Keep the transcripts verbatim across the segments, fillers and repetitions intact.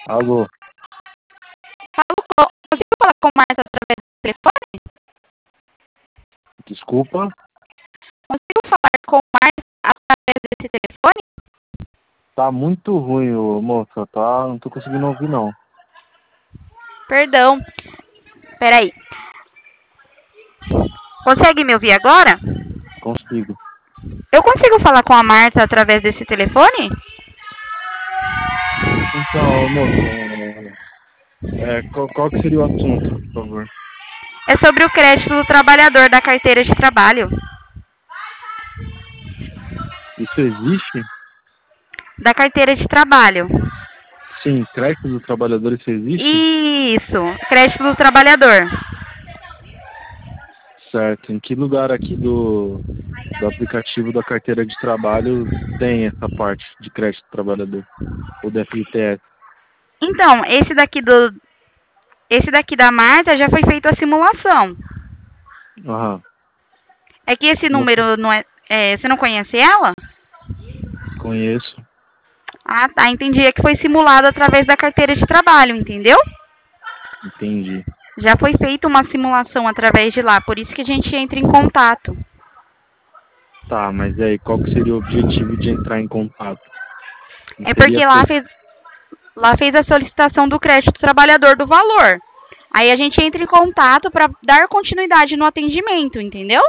Alô? Alô, consigo falar com o Márcio através do telefone? Desculpa? Consigo falar com o Márcio através desse telefone? Tá muito ruim, ô, moça, tá? Não tô conseguindo ouvir, não. Perdão. Peraí. Consegue me ouvir agora? Consigo. Eu consigo falar com a Marta através desse telefone? Então, moça, é, qual, qual que seria o assunto, por favor? É sobre o crédito do trabalhador da carteira de trabalho. Isso existe? Da carteira de trabalho. Sim, crédito do trabalhador, isso existe? Isso, crédito do trabalhador. Certo. Em que lugar aqui do, do aplicativo da carteira de trabalho tem essa parte de crédito do trabalhador? O do F G T S? Então, esse daqui do esse daqui da Marta já foi feita a simulação. Aham. É que esse Não número não é, é, você não conhece ela? conheço. Ah, tá, entendi. É que foi simulado através da carteira de trabalho, entendeu? Entendi. Já foi feita uma simulação através de lá, por isso que a gente entra em contato. Tá, mas e aí, qual que seria o objetivo de entrar em contato? Não É seria porque lá ter... fez, lá fez a solicitação do crédito do trabalhador do valor. Aí a gente entra em contato para dar continuidade no atendimento, entendeu?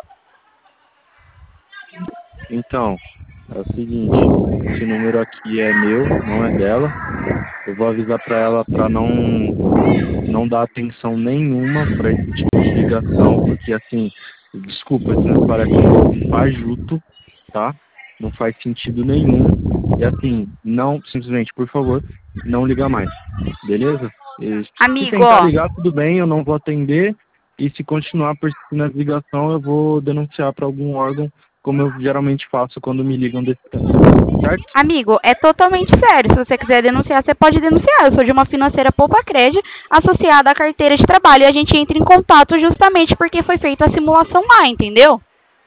Então, é o seguinte, esse número aqui é meu, não é dela. Eu vou avisar para ela para não não dar atenção nenhuma para esse tipo de ligação, porque assim, desculpa, isso me parece um golpe fajuto, tá? Não faz sentido nenhum. E assim, não, simplesmente, por favor, não liga mais. Beleza? E se Amigo, tentar ó, ligar, tudo bem, eu não vou atender. E se continuar persistindo a ligação, eu vou denunciar para algum órgão, como eu geralmente faço quando me ligam desse tanto. Certo? amigo, é totalmente sério. Se você quiser denunciar, você pode denunciar. Eu sou de uma financeira Poupa Crédito associada à carteira de trabalho. E a gente entra em contato justamente porque foi feita a simulação lá, entendeu?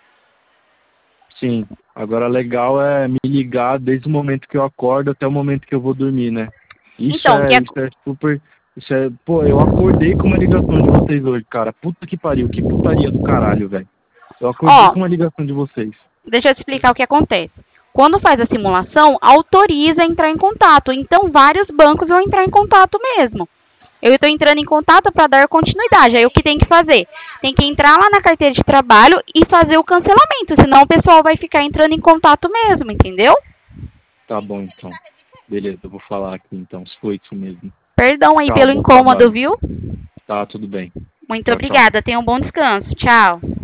Sim. Agora, legal é me ligar desde o momento que eu acordo até o momento que eu vou dormir, né? Isso Então, o que é, é... isso é super... Isso é... Pô, eu acordei com uma ligação de vocês hoje, cara. Puta que pariu. Que putaria do caralho, velho. Eu acordei Ó, com uma ligação de vocês. deixa eu te explicar o que acontece. Quando faz a simulação, autoriza a entrar em contato. Então, vários bancos vão entrar em contato mesmo. Eu estou entrando em contato para dar continuidade. Aí, o que tem que fazer? Tem que entrar lá na carteira de trabalho e fazer o cancelamento. Senão, o pessoal vai ficar entrando em contato mesmo, entendeu? Tá bom, então. Beleza, eu vou falar aqui, então. Se foi isso mesmo. Perdão aí Tchau, pelo bom incômodo, trabalho. viu? Tá, tudo bem. Muito Tchau, tchau. obrigada. Tenha um bom descanso. Tchau.